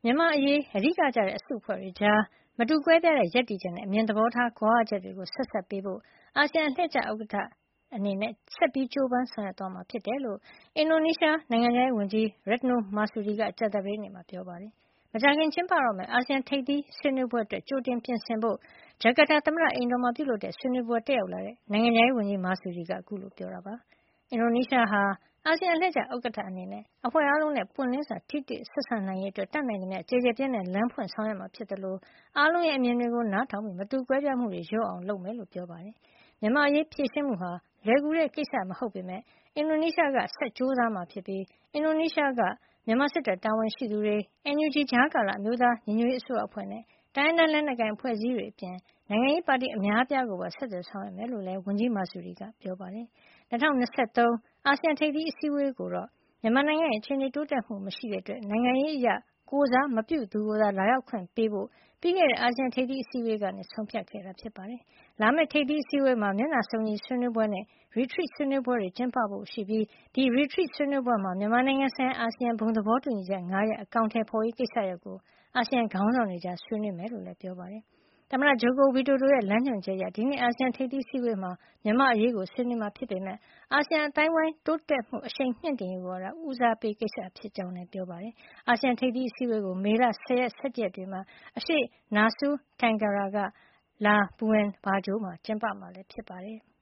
မြန်မာအရေးအဓိကကျတဲ့အစုအဖွဲ့တွေကြားမတူကွဲပြားတဲ့ရပ်တည်ချက်နဲ့အမြင်သဘောထားကွာဟချက်တွေကိုဆက်စပ်ပေးဖို့အာဆီယံအလှည့်ကျဥက္ကဋ္ဌအနေနဲ့ဆက်ပြီးကြိုးပမ်းဆောင်ရွက်သွားမှာဖြစ်တယ်လို့အင်ဒိုနီးရှားနိုင်ငံခြားရေးဝန်ကြီး Retno Marsudi ကကြာသပတေးနေ့မှာပြောပါတယ်။မကြာခင်ကျင်းပတော့မယ့်အာဆီယံထိပ်သီးဆွေးနွေးပွဲအတွက်ကြိုတင်ပြင်ဆင်ဖို့ဂျကာတာသမ္မတအိမ်တော်မှာပြုလုပ်တဲ့ဆွေးနွေးပွဲတက်ရောက်လာတဲ့နိုင်ငံခြားရေးဝန်ကြီး Marsudi ကအခုလိုပြောတာပါ။အင်ဒိုနီးရှားဟာအာဆီယံအလှည့်ကျဥက္ကဋ္ဌအနေနဲ့အဖွဲ့အားလုံးနဲ့ပွင့်လင်းစွာထိတွေ့ဆက်ဆံနိုင်ရေးအတွက်တတ်နိုင်သမျှကျေကျေပြန့်ပြန့်လမ်းဖွင့်ဆောင်ရွက်မှာဖြစ်သလိုအားလုံးရဲ့အမြင်တွေကိုနားထောင်ပြီးမတူကွဲပြားမှုတွေလျော့အောင်လုပ်မယ်လို့ပြောပါတယ်။မြန်မာအရေးဖြေရှင်းမှုဟာလွယ်ကူတဲ့ကိစ္စမဟုတ်ပေမယ့်အင်ဒိုနီးရှားကဆက်ကြိုးစားမှာဖြစ်ပြီးအင်ဒိုနီးရှားကမြန်မာစစ်တပ်တာဝန်ရှိသူတွေ NUG ကြားကာလအမျိုးသားညီညွတ်ရေးအစိုးရအဖွဲ့နဲ့တိုင်းရင်းသားလက်နက်ကိုင်အဖွဲ့အစည်းတွေအပြင်နိုင်ငံရေးပါတီအများအပြားကိုပါဆက်သွယ်ဆောင်ရွက်မယ်လို့လည်းဝန်ကြီး Marsudi ကပြောပါတယ်။၂၀၂၃အာဆီယံထိပ်သီးအစည်းအဝေးကိုတော့မြန်မာနိုင်ငံရဲ့အခြေအနေတိုးတက်မှုမရှိတဲ့အတွက်နိုင်ငံရေးအရကိုယ်စားမပြုသူကိုသာလာရောက်ခွင့်ပေးဖို့ပြီးခဲ့တဲ့အာဆီယံထိပ်သီးအစည်းအဝေးကနေဆုံးဖြတ်ခဲ့တာဖြစ်ပါတယ်။လာမယ့်ထိပ်သီးအစည်းအဝေးမှာမျက်နှာစုံညီဆွေးနွေးပွဲနဲ့ retreat ဆွေးနွေးပွဲတွေကျင်းပဖို့ရှိပြီးဒီ retreat ဆွေးနွေးပွဲမှာမြန်မာနိုင်ငံဆိုင်ရာအာဆီယံဘုံသဘောတူညီချက်5ရပ်အကောင်ထည်ဖော်ရေးကိစ္စရပ်ကိုအာဆီယံခေါင်းဆောင်တွေကြားဆွေးနွေးမယ်လို့လည်းပြောပါတယ်။သမ္မတဂျိုကိုဝီဒိုဒိုရဲ့လမ်းညွှန်ချက်အရဒီနှစ်အာဆီယံထိပ်သီးအစည်းအဝေးမှာမြန်မာ့အရေးကိုဆွေးနွေးမှာဖြစ်ပေမယ့်အာဆီယံအသိုင်းအဝိုင်းတိုးတက်မှုအရှိန်မြှင့်တင်ရေးကိုတော့ဦးစားပေးကိစ္စဖြစ်ကြောင်းလည်းပြောပါတယ်။အာဆီယံထိပ်သီးအစည်းအဝေးကိုမေလ10ရက်11ရက်တွေမှာအရှေ့နာဆူးတန်ဂရာက La Buena Bajo မှာကျင်းပမှာလည်းဖြစ်ပါတယ်။